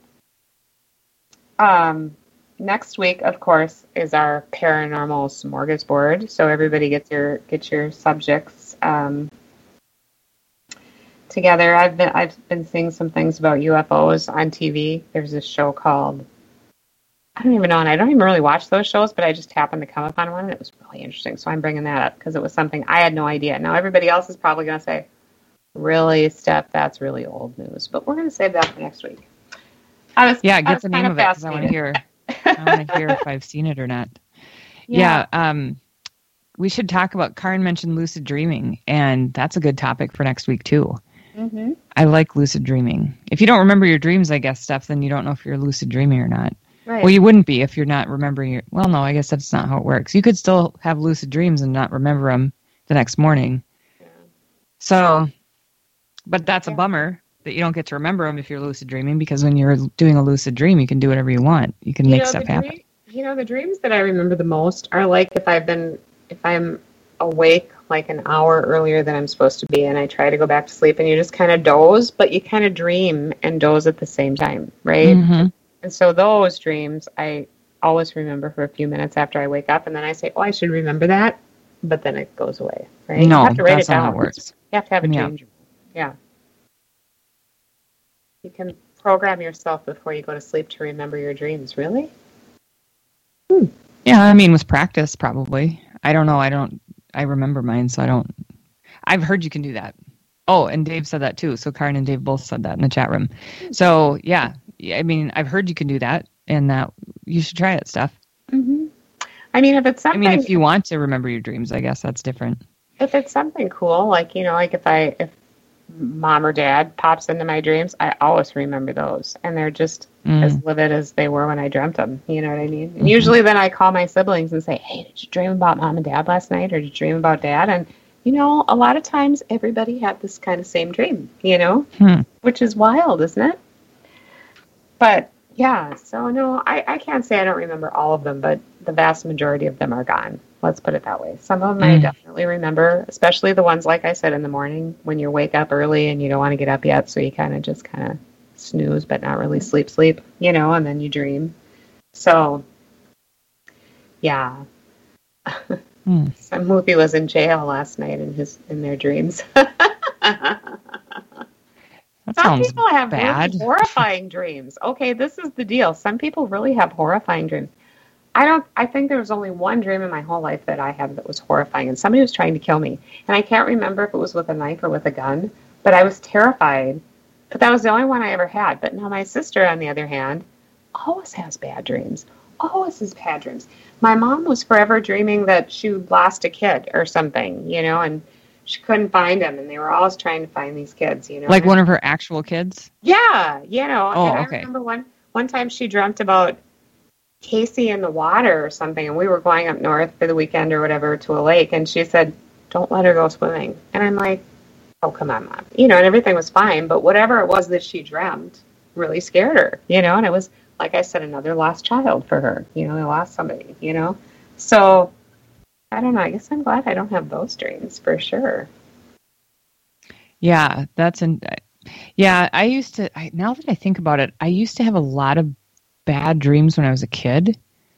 next week, of course, is our paranormal smorgasbord. So everybody get your subjects together. I've been seeing some things about UFOs on TV. There's this show called, I don't even know, and I don't even really watch those shows, but I just happened to come upon one, and it was really interesting. So I'm bringing that up because it was something I had no idea. Now everybody else is probably going to say, really, Steph, that's really old news. But we're going to save that for next week. Get the name of it because I want to hear. I want to hear if I've seen it or not. Yeah. We should talk about, Karin mentioned lucid dreaming, and that's a good topic for next week too. Mm-hmm. I like lucid dreaming. If you don't remember your dreams, I guess, Steph, then you don't know if you're lucid dreaming or not. Right. Well, you wouldn't be if you're not remembering well, no, I guess that's not how it works. You could still have lucid dreams and not remember them the next morning. Yeah. So, but that's a bummer that you don't get to remember them if you're lucid dreaming, because when you're doing a lucid dream, you can do whatever you want. You can make stuff happen. The dreams that I remember the most are like if I'm awake like an hour earlier than I'm supposed to be, and I try to go back to sleep, and you just kind of doze, but you kind of dream and doze at the same time, right? Mm-hmm. And so those dreams, I always remember for a few minutes after I wake up, and then I say, I should remember that, but then it goes away, right? No, you have to write that's it down. not how it works. You have to have a dream journal. Yeah. You can program yourself before you go to sleep to remember your dreams, really? Yeah, I mean, with practice, probably. I don't know. I remember mine, so I've heard you can do that. Oh, and Dave said that too. So Karin and Dave both said that in the chat room. So, yeah, I mean, I've heard you can do that, and that you should try it, Steph. Mm-hmm. I mean, if it's something... if you want to remember your dreams, I guess that's different. If it's something cool, like, if mom or dad pops into my dreams, I always remember those. And they're just as vivid as they were when I dreamt them. You know what I mean? And usually then I call my siblings and say, hey, did you dream about mom and dad last night? Or did you dream about dad? And, a lot of times everybody had this kind of same dream, which is wild, isn't it? But, yeah, so no, I can't say I don't remember all of them, but the vast majority of them are gone. Let's put it that way. Some of them I definitely remember, especially the ones, like I said, in the morning when you wake up early and you don't want to get up yet, so you kind of snooze but not really sleep, and then you dream. So, yeah. Some movie was in jail last night in their dreams. That Some sounds people have bad. really horrifying dreams. Okay, this is the deal. Some people really have horrifying dreams. I think there was only one dream in my whole life that I had that was horrifying, and somebody was trying to kill me. And I can't remember if it was with a knife or with a gun, but I was terrified. But that was the only one I ever had. But now my sister, on the other hand, always has bad dreams. Always has bad dreams. My mom was forever dreaming that she lost a kid or something, and she couldn't find him, and they were always trying to find these kids, Like one of her actual kids? Yeah, Oh, and I remember one time she dreamt about Casey in the water or something, and we were going up north for the weekend or whatever to a lake, and she said, "Don't let her go swimming." And I'm like, "Oh, come on, Mom." And everything was fine, but whatever it was that she dreamt really scared her, and it was, like I said, another lost child for her. They lost somebody, So, I don't know. I guess I'm glad I don't have those dreams for sure. Yeah, I used to, now that I think about it, I used to have a lot of bad dreams when I was a kid,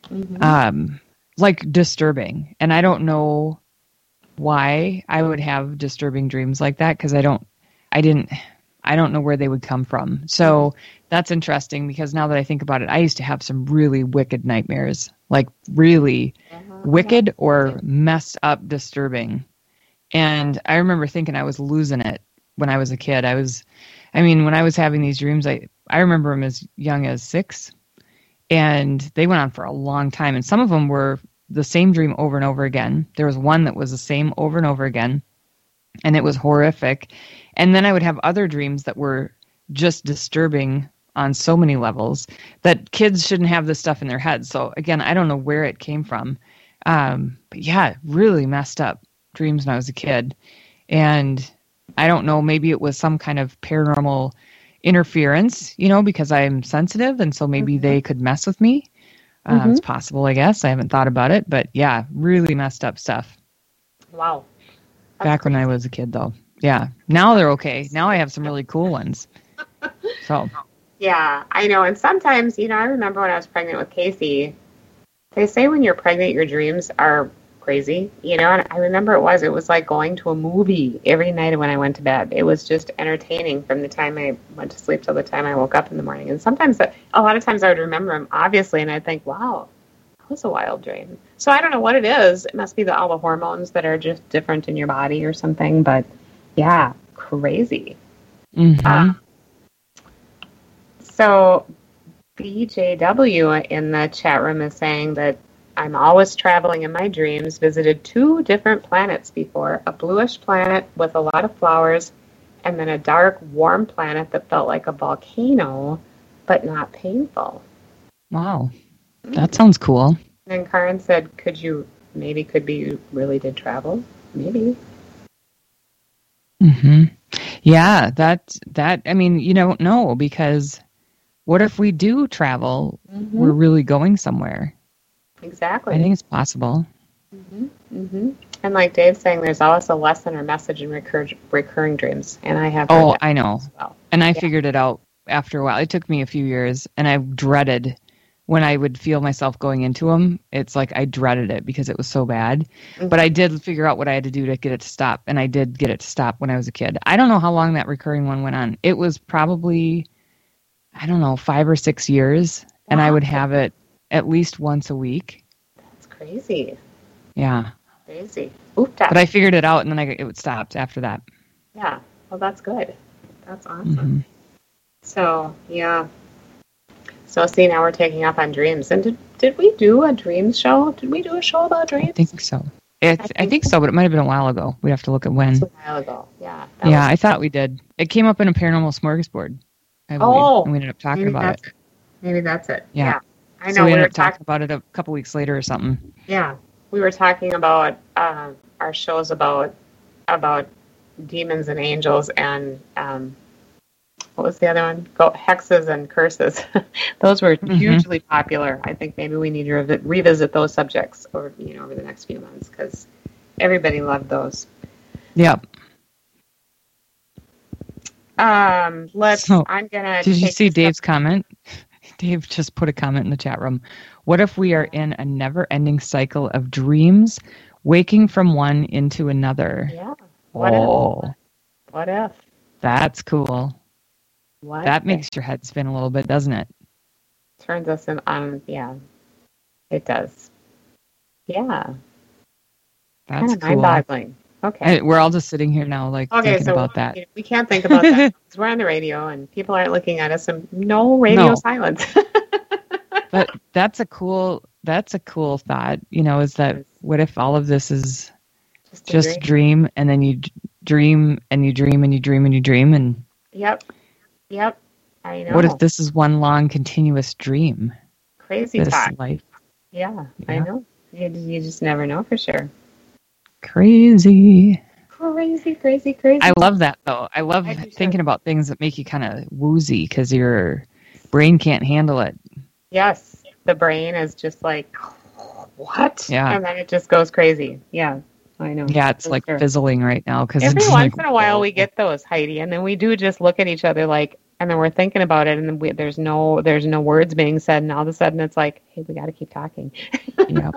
like disturbing. And I don't know why I would have disturbing dreams like that, because I don't know where they would come from. So that's interesting, because now that I think about it, I used to have some really wicked nightmares, like really wicked or messed up disturbing. And I remember thinking I was losing it when I was a kid. When I was having these dreams, I remember them as young as 6, and they went on for a long time. And some of them were the same dream over and over again. There was one that was the same over and over again, and it was horrific. And then I would have other dreams that were just disturbing on so many levels that kids shouldn't have this stuff in their heads. So again, I don't know where it came from. But yeah, really messed up dreams when I was a kid. And I don't know, maybe it was some kind of paranormal interference, because I'm sensitive, and so maybe they could mess with me. It's possible, I guess. I haven't thought about it, but yeah, really messed up stuff. Wow. Back when I was a kid, though. Yeah. Now they're okay. Now I have some really cool ones. So. Yeah, I know. And sometimes, I remember when I was pregnant with Casey, they say when you're pregnant, your dreams are crazy, and I remember it was like going to a movie every night when I went to bed. It was just entertaining from the time I went to sleep till the time I woke up in the morning. And sometimes, a lot of times I would remember them, obviously, and I'd think, wow, that was a wild dream. So I don't know what it is. It must be all the hormones that are just different in your body or something, but yeah, crazy. So BJW in the chat room is saying that I'm always traveling in my dreams, visited 2 different planets before, a bluish planet with a lot of flowers, and then a dark, warm planet that felt like a volcano, but not painful. Wow. That sounds cool. And Karen said, could you really did travel? Maybe. Yeah, that, you don't know, because what if we do travel, we're really going somewhere? Exactly. I think it's possible. And like Dave's saying, there's always a lesson or message in recurring dreams. And I have. Oh, I know. Well. And I figured it out after a while. It took me a few years, and I dreaded when I would feel myself going into them. It's like I dreaded it because it was so bad. But I did figure out what I had to do to get it to stop, and I did get it to stop when I was a kid. I don't know how long that recurring one went on. It was probably, 5 or 6 years, and I would have it at least once a week. That's crazy. Yeah. Crazy. But I figured it out, and then it stopped after that. Yeah. Well, that's good. That's awesome. So, yeah. So, see, now we're taking up on dreams. And did we do a dreams show? Did we do a show about dreams? I think so. I think so, but it might have been a while ago. We'd have to look at when. A while ago, yeah. I thought we did. It came up in a paranormal smorgasbord, I believe, and we ended up talking about it. Maybe that's it. Yeah. I know. So we ended up talking about it a couple weeks later or something. Yeah. We were talking about our shows about demons and angels and what was the other one? Hexes and curses. Those were hugely popular. I think maybe we need to revisit those subjects over the next few months, because everybody loved those. Yep. I'm gonna. Did you see Dave's comment? Dave just put a comment in the chat room. What if we are in a never-ending cycle of dreams, waking from one into another? Yeah. What if? That's cool. That makes your head spin a little bit, doesn't it? Turns us on, yeah. It does. Yeah. That's kind of cool. mind-boggling. Okay. We're all just sitting here now, thinking about that. We can't think about that because we're on the radio and people aren't looking at us, and no radio silence. But that's a cool thought, is that what if all of this is just dream, and then you dream and you dream and you dream and you dream and Yep. I know. What if this is one long continuous dream? Crazy talk. Life. Yeah, I know. You just never know for sure. Crazy. I love that, though. I love thinking about things that make you kind of woozy because your brain can't handle it. Yes, the brain is just like, what? Yeah. And then it just goes crazy. Yeah, I know. Yeah, it's like fizzling right now. Cause every it's once in a while we get those, Heidi, and then we do just look at each other like, and then we're thinking about it, and then there's no words being said, and all of a sudden it's like, hey, we got to keep talking. Yeah.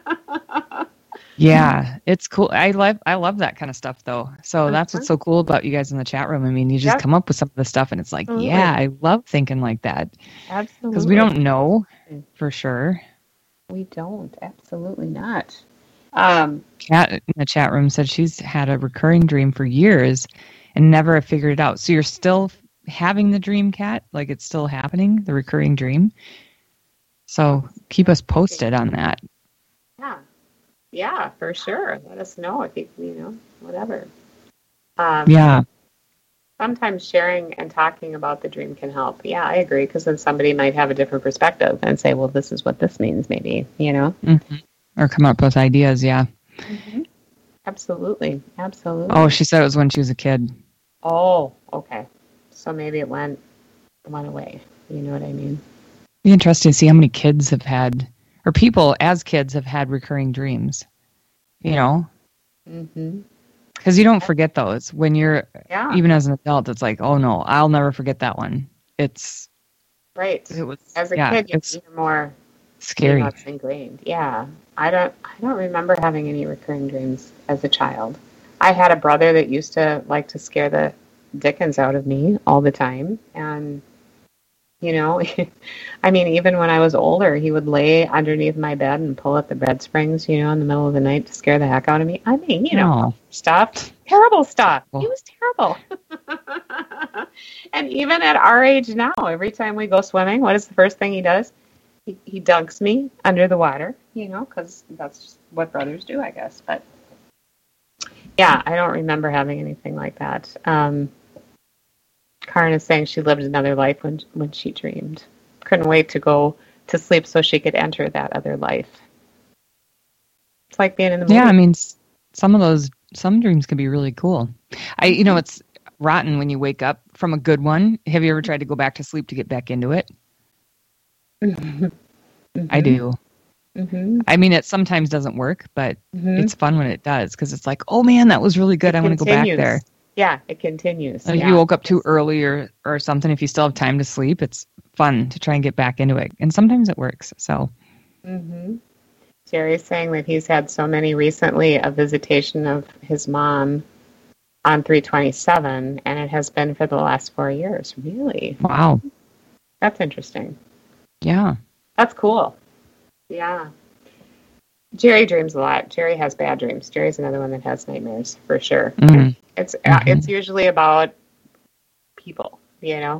Yeah, it's cool. I love that kind of stuff, though. So that's what's so cool about you guys in the chat room. I mean, you just come up with some of the stuff, and it's like, yeah, I love thinking like that. Absolutely. Because we don't know for sure. We don't. Absolutely not. Kat in the chat room said she's had a recurring dream for years and never figured it out. So you're still having the dream, Kat? Like it's still happening, the recurring dream? So keep us posted on that. Yeah, for sure. Let us know if you whatever. Yeah. Sometimes sharing and talking about the dream can help. Yeah, I agree, because then somebody might have a different perspective and say, well, this is what this means, maybe, Mm-hmm. Or come up with ideas, yeah. Mm-hmm. Absolutely. Oh, she said it was when she was a kid. Oh, okay. So maybe it went away. You know what I mean? Be interesting to see how many kids have had, or people as kids have had recurring dreams, Mm-hmm. Because you don't forget those when you're, even as an adult, it's like, oh no, I'll never forget that one. It's right. It was, as a kid, you're more scary. It's ingrained. Yeah. I don't remember having any recurring dreams as a child. I had a brother that used to like to scare the dickens out of me all the time. And, I mean, even when I was older, he would lay underneath my bed and pull at the bed springs, in the middle of the night to scare the heck out of me. I mean, stuff, terrible stuff. He was terrible. And even at our age now, every time we go swimming, what is the first thing he does? He dunks me under the water, because that's just what brothers do, I guess. But yeah, I don't remember having anything like that. Karen is saying she lived another life when she dreamed. Couldn't wait to go to sleep so she could enter that other life. It's like being in the movie. Yeah, I mean, some dreams can be really cool. It's rotten when you wake up from a good one. Have you ever tried to go back to sleep to get back into it? Mm-hmm. I do. Mm-hmm. I mean, it sometimes doesn't work, but it's fun when it does, because it's like, oh man, that was really good. I want to go back there. Yeah, it continues. If you woke up too early or something, if you still have time to sleep, it's fun to try and get back into it. And sometimes it works. So, Jerry's saying that he's had so many recently, a visitation of his mom on 3/27, and it has been for the last 4 years. Really? Wow. That's interesting. Yeah. That's cool. Yeah. Jerry dreams a lot. Jerry has bad dreams. Jerry's another one that has nightmares, for sure. Mm-hmm. It's usually about people, yeah.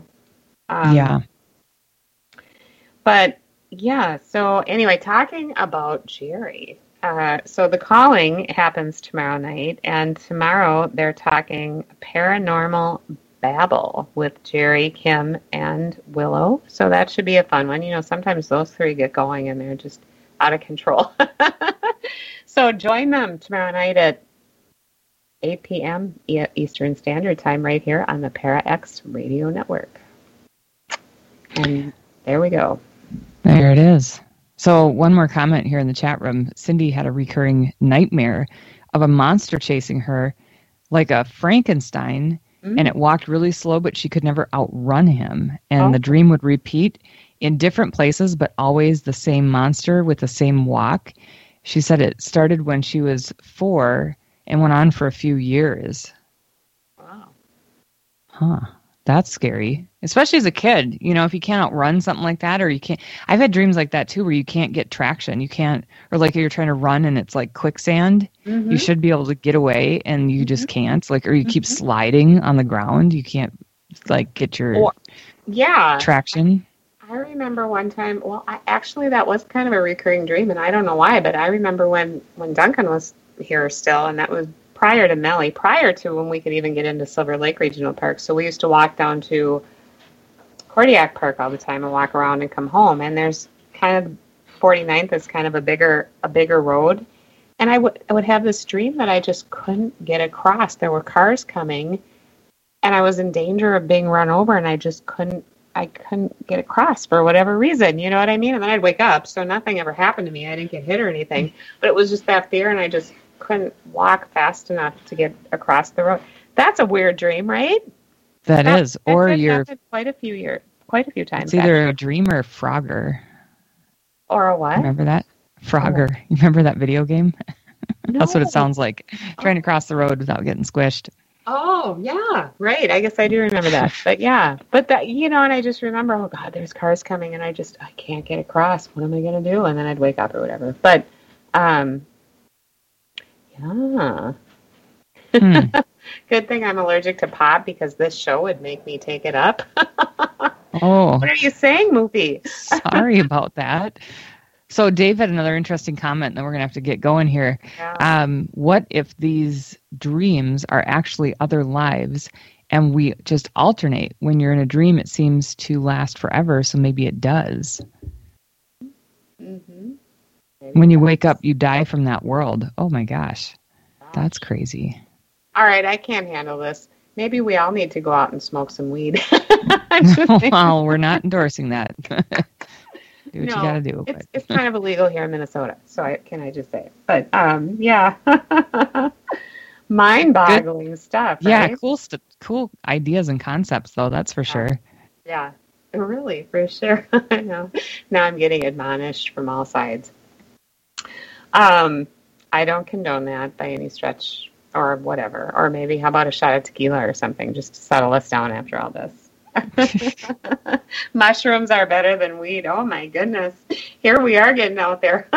But, yeah, so anyway, talking about Jerry. So the calling happens tomorrow night, and tomorrow they're talking Paranormal Babble with Jerry, Kim, and Willow. So that should be a fun one. Sometimes those three get going and they're just out of control. So join them tomorrow night at 8 p.m. Eastern Standard Time right here on the ParaX Radio Network. And there we go. There it is. So one more comment here in the chat room. Cindy had a recurring nightmare of a monster chasing her like a Frankenstein, and it walked really slow, but she could never outrun him. And the dream would repeat in different places, but always the same monster with the same walk. She said it started when she was 4 and went on for a few years. Wow. Huh. That's scary, especially as a kid. You know, if you can't outrun something like that, or you can't. I've had dreams like that too, where you can't get traction. You can't, or like you're trying to run and it's like quicksand. Mm-hmm. You should be able to get away, and you just can't. Like, or you keep sliding on the ground. You can't like get your traction. I remember one time. Well, actually that was kind of a recurring dream, and I don't know why, but I remember when Duncan was here still, and that was prior to Melly, prior to when we could even get into Silver Lake Regional Park. So we used to walk down to Cordiac Park all the time and walk around and come home. And there's kind of 49th is kind of a bigger road. And I would have this dream that I just couldn't get across. There were cars coming, and I was in danger of being run over, and I just couldn't get across for whatever reason. You know what I mean? And then I'd wake up, so nothing ever happened to me. I didn't get hit or anything, but it was just that fear, and I just couldn't walk fast enough to get across the road. That's a weird dream, right? That is. Or you're quite a few times. It's either a dream or a Frogger. Or a what? Remember that? Frogger. You remember that video game? No. That's what it sounds like. Trying to cross the road without getting squished. Oh, yeah. Right. I guess I do remember that. But yeah. But that, you know, and I just remember, oh God, there's cars coming, and I can't get across. What am I going to do? And then I'd wake up or whatever. But, yeah. Good thing I'm allergic to pop, because this show would make me take it up. Oh. What are you saying, Moopy? Sorry about that. So Dave had another interesting comment, and then we're going to have to get going here. Yeah. What if these dreams are actually other lives, and we just alternate? When you're in a dream, it seems to last forever, so maybe it does. Mm-hmm. When you wake up, you die from that world. Oh my gosh. That's crazy. All right, I can't handle this. Maybe we all need to go out and smoke some weed. Well, we're not endorsing that. Do what you got to do. It's kind of illegal here in Minnesota, so I just say it. But, yeah. Mind-boggling stuff, right? Yeah, cool ideas and concepts, though, that's for sure. Yeah, really, for sure. I know. Now I'm getting admonished from all sides. I don't condone that by any stretch or whatever. Or maybe how about a shot of tequila or something just to settle us down after all this. Mushrooms are better than weed. Oh my goodness. Here we are getting out there.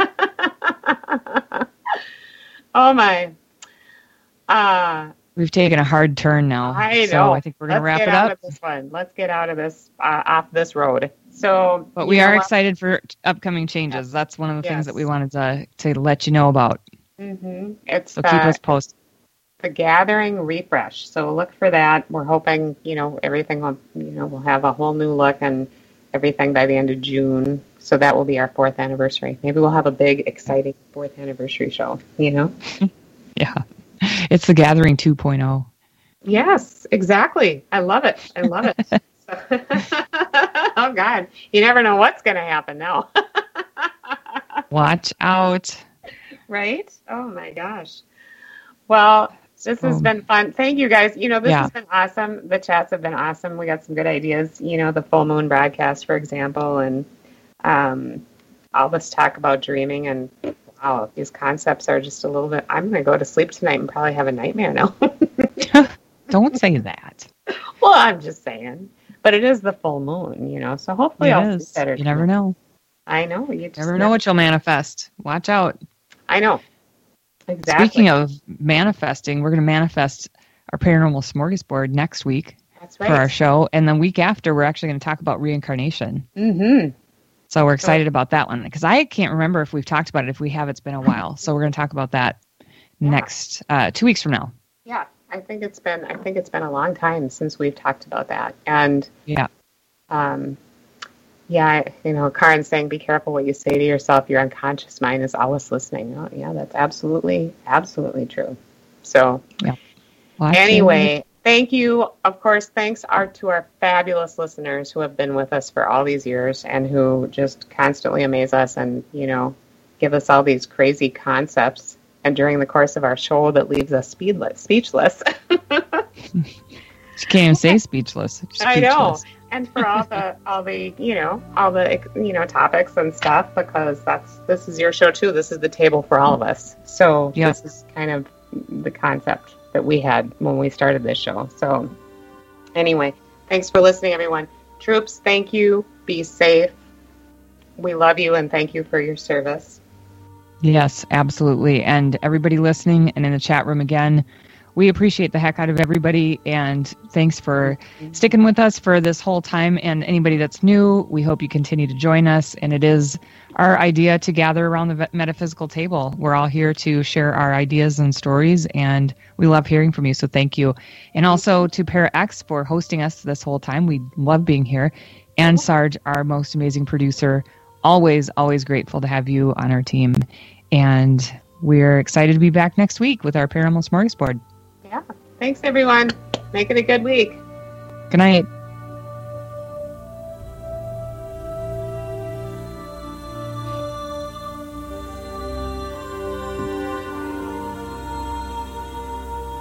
Oh my. We've taken a hard turn now. I know. So I think we're going to wrap it up. Let's get out of this, off this road. So, but we are excited for upcoming changes. Yes. That's one of the things that we wanted to let you know about. Mm-hmm. So keep us posted. The Gathering refresh. So look for that. We're hoping, everything will, we'll have a whole new look and everything by the end of June. So that will be our 4th anniversary. Maybe we'll have a big, exciting 4th anniversary show, Yeah. It's the Gathering 2.0. Yes, exactly. I love it. Oh, God. You never know what's going to happen now. Watch out. Right? Oh, my gosh. Well, this has been fun. Thank you, guys. This has been awesome. The chats have been awesome. We got some good ideas. The full moon broadcast, for example, and all this talk about dreaming. And, wow, these concepts are just a little bit... I'm going to go to sleep tonight and probably have a nightmare now. Don't say that. Well, I'm just saying. But it is the full moon, so hopefully I'll see better. You never know. I know. You never know what you'll manifest. Watch out. I know. Exactly. Speaking of manifesting, we're going to manifest our Paranormal Smorgasbord next week. That's right. For our show. And the week after, we're actually going to talk about reincarnation. Mm-hmm. So we're excited about that one. Because I can't remember if we've talked about it. If we have, it's been a while. So we're going to talk about that next 2 weeks from now. Yeah. I think it's been a long time since we've talked about that. And Karen's saying, be careful what you say to yourself. Your unconscious mind is always listening. Oh, yeah, that's absolutely true. So, anyway, thank you. Of course, thanks to our fabulous listeners who have been with us for all these years and who just constantly amaze us and, give us all these crazy concepts. And during the course of our show that leaves us speechless. She can't even say speechless. I know. And for all the topics and stuff, because this is your show too. This is the table for all of us. So This is kind of the concept that we had when we started this show. So anyway, Thanks for listening, everyone. Troops, thank you. Be safe. We love you and thank you for your service. Yes, absolutely. And everybody listening and in the chat room again, we appreciate the heck out of everybody. And thanks for sticking with us for this whole time. And anybody that's new, we hope you continue to join us. And it is our idea to gather around the metaphysical table. We're all here to share our ideas and stories, and we love hearing from you. So thank you. And also to Para X for hosting us this whole time. We love being here. And Sarge, our most amazing producer. Always, always grateful to have you on our team. And we're excited to be back next week with our Paranormal Smorgasbord. Yeah. Thanks, everyone. Make it a good week. Good night.